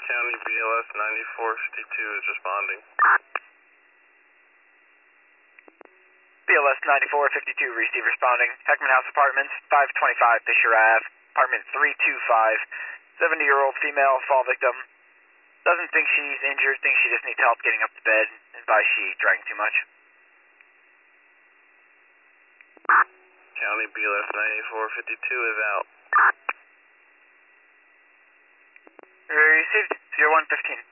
County BLS 9452 is responding. BLS 9452, receive responding. Heckman House Apartments, 525 Fisher Ave, apartment 325. 70-year-old female, fall victim. Doesn't think she's injured, thinks she just needs help getting up to bed. Advised she drank too much. County BLS 9452 is out. Received 0115.